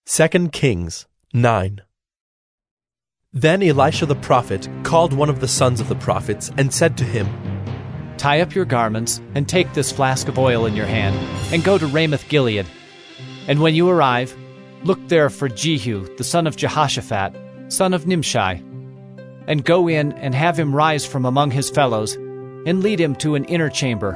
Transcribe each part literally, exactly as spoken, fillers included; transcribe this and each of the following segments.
Second Kings nine. Then Elisha the prophet called one of the sons of the prophets and said to him, Tie up your garments and take this flask of oil in your hand and go to Ramoth-Gilead. And when you arrive, look there for Jehu, the son of Jehoshaphat, son of Nimshi, and go in and have him rise from among his fellows and lead him to an inner chamber.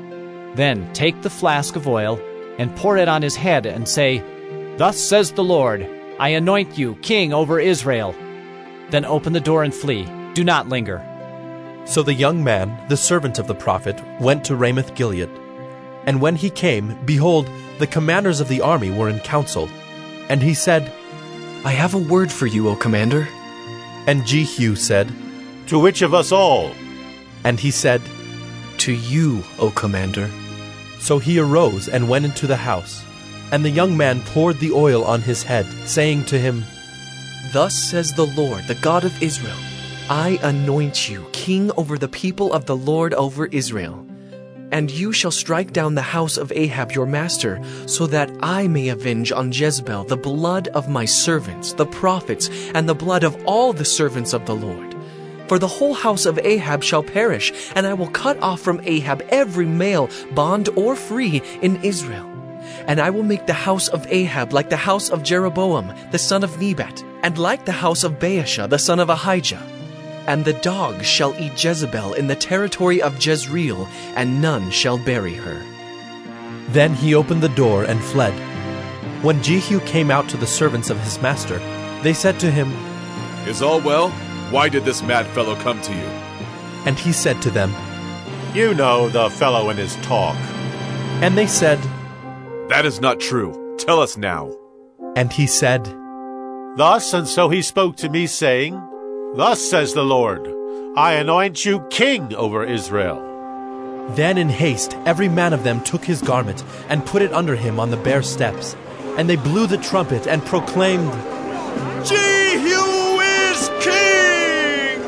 Then take the flask of oil and pour it on his head and say, Thus says the Lord, I anoint you king over Israel. Then open the door and flee. Do not linger. So the young man, the servant of the prophet, went to Ramoth-Gilead. And when he came, behold, the commanders of the army were in council. And he said, I have a word for you, O commander. And Jehu said, To which of us all? And he said, To you, O commander. So he arose and went into the house. And the young man poured the oil on his head, saying to him, Thus says the Lord, the God of Israel, I anoint you king over the people of the Lord over Israel. And you shall strike down the house of Ahab your master, so that I may avenge on Jezebel the blood of my servants, the prophets, and the blood of all the servants of the Lord. For the whole house of Ahab shall perish, and I will cut off from Ahab every male, bond or free, in Israel. And I will make the house of Ahab like the house of Jeroboam, the son of Nebat, and like the house of Baasha, the son of Ahijah. And the dogs shall eat Jezebel in the territory of Jezreel, and none shall bury her. Then he opened the door and fled. When Jehu came out to the servants of his master, they said to him, Is all well? Why did this mad fellow come to you? And he said to them, You know the fellow and his talk. And they said, That is not true. Tell us now. And he said, Thus and so he spoke to me, saying, Thus says the Lord, I anoint you king over Israel. Then in haste every man of them took his garment and put it under him on the bare steps. And they blew the trumpet and proclaimed, Jehu is king!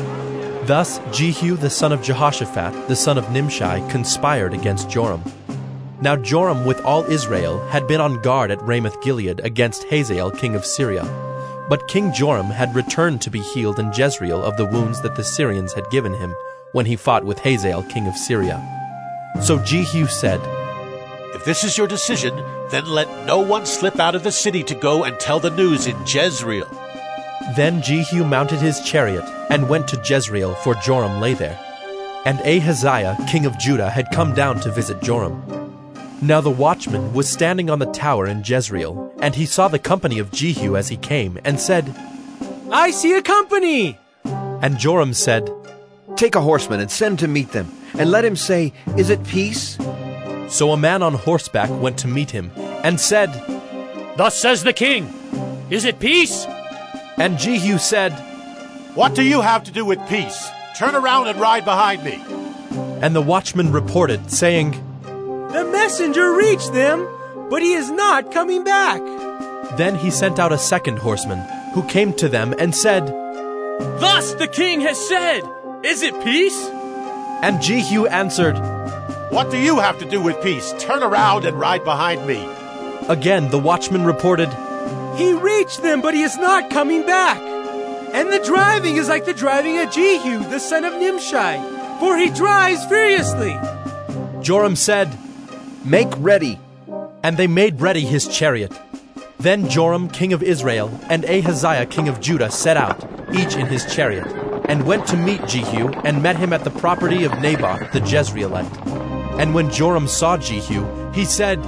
Thus Jehu the son of Jehoshaphat, the son of Nimshi, conspired against Joram. Now Joram with all Israel had been on guard at Ramoth-Gilead against Hazael king of Syria. But King Joram had returned to be healed in Jezreel of the wounds that the Syrians had given him when he fought with Hazael king of Syria. So Jehu said, If this is your decision, then let no one slip out of the city to go and tell the news in Jezreel. Then Jehu mounted his chariot and went to Jezreel, for Joram lay there. And Ahaziah king of Judah had come down to visit Joram. Now the watchman was standing on the tower in Jezreel, and he saw the company of Jehu as he came, and said, I see a company! And Joram said, Take a horseman and send to meet them, and let him say, Is it peace? So a man on horseback went to meet him, and said, Thus says the king, Is it peace? And Jehu said, What do you have to do with peace? Turn around and ride behind me. And the watchman reported, saying, The messenger reached them, but he is not coming back. Then he sent out a second horseman, who came to them and said, Thus the king has said, Is it peace? And Jehu answered, What do you have to do with peace? Turn around and ride behind me. Again the watchman reported, He reached them, but he is not coming back. And the driving is like the driving of Jehu, the son of Nimshi, for he drives furiously. Joram said, Make ready. And they made ready his chariot. Then Joram king of Israel and Ahaziah king of Judah set out, each in his chariot, and went to meet Jehu, and met him at the property of Naboth the Jezreelite. And when Joram saw Jehu, he said,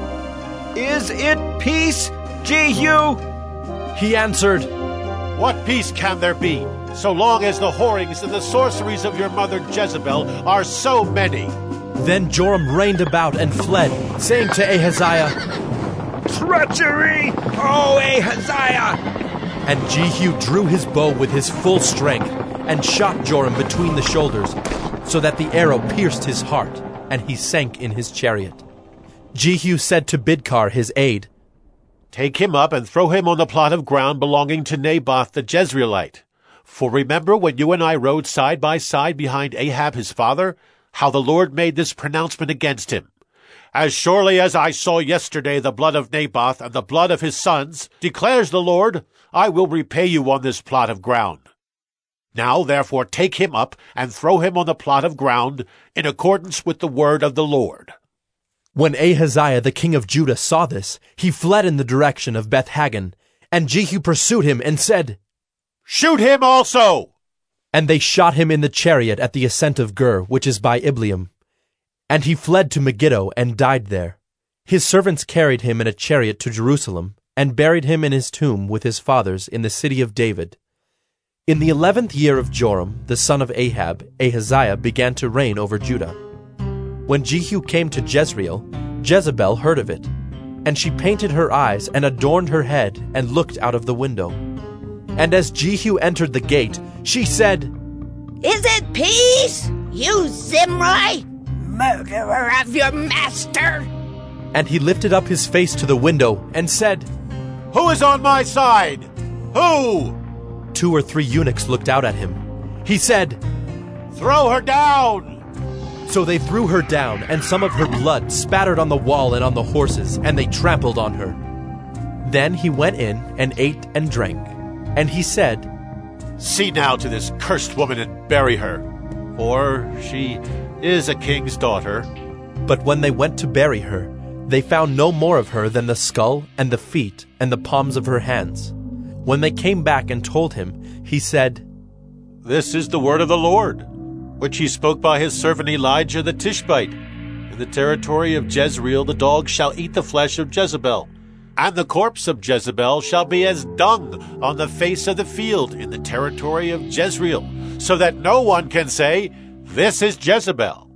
Is it peace, Jehu? He answered, What peace can there be, so long as the whorings and the sorceries of your mother Jezebel are so many? Then Joram reined about and fled, saying to Ahaziah, Treachery, O Ahaziah! And Jehu drew his bow with his full strength, and shot Joram between the shoulders, so that the arrow pierced his heart, and he sank in his chariot. Jehu said to Bidkar his aide, Take him up and throw him on the plot of ground belonging to Naboth the Jezreelite. For remember when you and I rode side by side behind Ahab his father, how the Lord made this pronouncement against him. As surely as I saw yesterday the blood of Naboth and the blood of his sons, declares the Lord, I will repay you on this plot of ground. Now therefore take him up and throw him on the plot of ground in accordance with the word of the Lord. When Ahaziah the king of Judah saw this, he fled in the direction of Beth-Haggan, and Jehu pursued him and said, Shoot him also! And they shot him in the chariot at the ascent of Gur, which is by Ibleam. And he fled to Megiddo and died there. His servants carried him in a chariot to Jerusalem, and buried him in his tomb with his fathers in the city of David. In the eleventh year of Joram, the son of Ahab, Ahaziah began to reign over Judah. When Jehu came to Jezreel, Jezebel heard of it, and she painted her eyes and adorned her head and looked out of the window. And as Jehu entered the gate, she said, Is it peace, you Zimri, murderer of your master? And he lifted up his face to the window and said, Who is on my side? Who? Two or three eunuchs looked out at him. He said, Throw her down! So they threw her down, and some of her blood spattered on the wall and on the horses, and they trampled on her. Then he went in and ate and drank. And he said, See now to this cursed woman and bury her, for she is a king's daughter. But when they went to bury her, they found no more of her than the skull and the feet and the palms of her hands. When they came back and told him, he said, This is the word of the Lord, which he spoke by his servant Elijah the Tishbite. In the territory of Jezreel the dogs shall eat the flesh of Jezebel, and the corpse of Jezebel shall be as dung on the face of the field in the territory of Jezreel, so that no one can say, This is Jezebel.